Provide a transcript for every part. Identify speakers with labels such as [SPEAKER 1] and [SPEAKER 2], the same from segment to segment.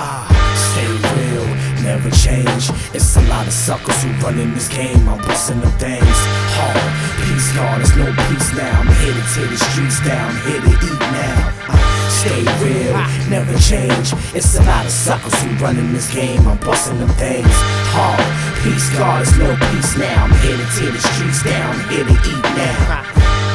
[SPEAKER 1] Stay real, never change. It's a lot of suckers who run in this game. I'm busting them things hard. Peace, God, there's no peace now. I'm here to tear the streets down, here to eat now. Stay real, never change. It's a lot of suckers who run in this game. I'm busting them things hard. Peace, God, there's no peace now. I'm here to tear the streets down, here to eat now.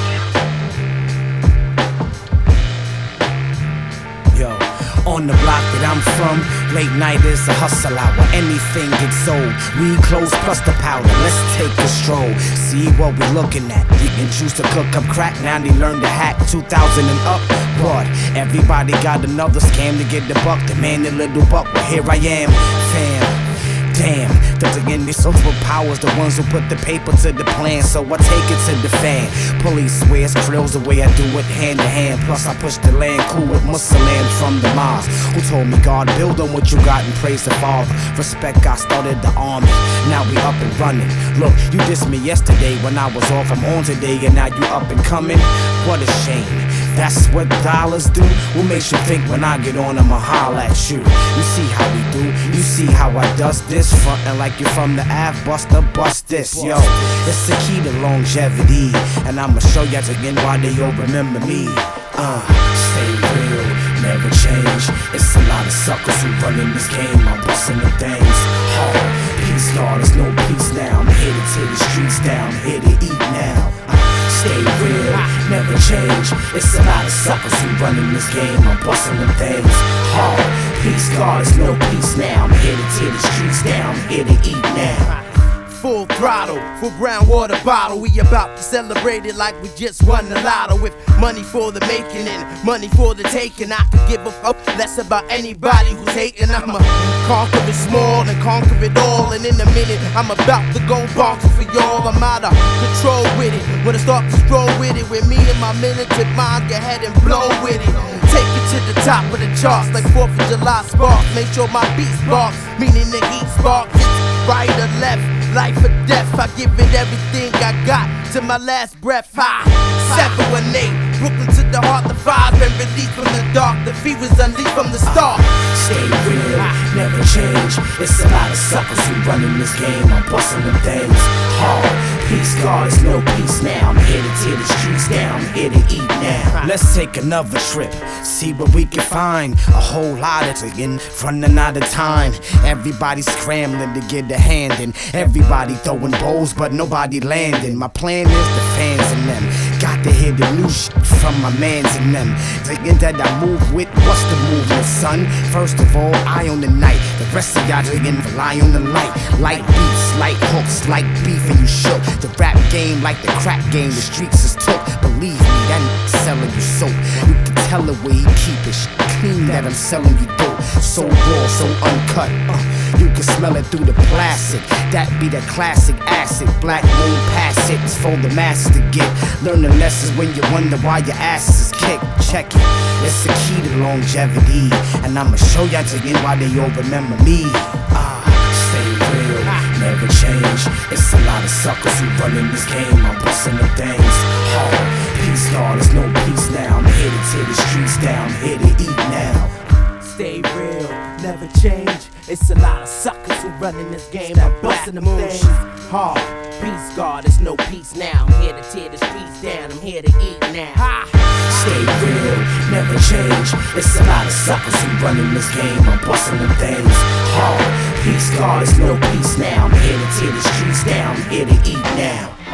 [SPEAKER 1] Yo, on the block that I'm from, late night is a hustle hour. Anything gets sold, weed, clothes plus the powder. Let's take a stroll, see what we're looking at. You can choose to cook up crack, now they learn to hack. 2000 and up, but everybody got another scam to get the buck. Demand a little buck, but here I am, fam. Damn, those again, these social powers, the ones who put the paper to the plan, so I take it to the fan. Police swears drills the way I do it hand to hand. Plus I push the land cool with Muslim from the mosque, who told me God build on what you got and praise the Father. Respect, I started the army, now we up and running. Look, you dissed me yesterday when I was off, I'm on today, and now you up and coming. What a shame, that's what dollars do. What makes you think when I get on I'ma holler at you? You see how we do, you see how I does this. Frontin' like you're from the Ave, bust this, yo. It's the key to longevity, and I'ma show you again why they all remember me. Stay real, never change. It's a lot of suckers who run in this game. I'm busting the things hard. Peace, God, there's no peace now. I'm here to tear the streets down, here to eat now. Stay real, never change. It's a lot of suckers who run in this game. I'm busting them things hard. Peace, God, there's no peace now. I'm here to tear the streets down, here to eat now.
[SPEAKER 2] Full throttle, full brown water bottle. We about to celebrate it like we just won the lotto. With money for the making and money for the taking. I could give a fuck less about anybody who's hating. I'ma conquer it small and conquer it all. And in a minute, I'm about to go bonkers for y'all. I'm out of control with it. When I start to stroll with it, with me and my militant mind, get ahead and blow with it. Take it to the top of the charts like 4th of July sparks. Make sure my beat sparks, meaning the heat sparks. Right or left, life or death, I give it everything I got to my last breath. 718, Brooklyn to the heart, the vibe and released from the dark. The fever's unleashed from the start.
[SPEAKER 1] Stay real, never change. It's a lot of suckers who run in this game. I'm busting them things hard. Peace, God, there's no peace now. I'm here to tear the streets down, I'm here to eat now. Let's take another trip, see what we can find. A whole lot of again, running out of time. Everybody scrambling to get a hand in. Everybody throwing bowls, but nobody landing. My plan is the fans and them. Got to hear the new shit from my mans and them. Thinking that I move with, what's the movement, son? First of all, eye on the night. The rest of y'all again rely on the light. Light beats, light hooks, like beef and you shook. The rap game like the crack game, the streets is took. Believe me, that nigga selling you soap. You can tell the way he keep it clean that I'm selling you dope. So raw, so uncut, you can smell it through the plastic. That be the classic acid. Black moon pass it, it's for the masses to get. Learn the lessons when you wonder why your ass is kicked. Check it, it's the key to longevity, and I'ma show y'all again why they all remember me. Stay real, never change. It's a lot of suckers who run in this game. I'm busting the things hard. Peace, God, there's no peace now. I'm here to tear the streets down, I'm here to eat now.
[SPEAKER 2] Stay real, never change. It's a lot of suckers who run in this game. I'm busting them things hard. Peace, God, there's no peace now. I'm here to tear the streets down, I'm here to eat now.
[SPEAKER 1] Stay real, never change. It's a lot of suckers who run in this game. I'm busting them things hard. Peace, God, there's no peace now. I'm here to tear the streets down, I'm here to eat now.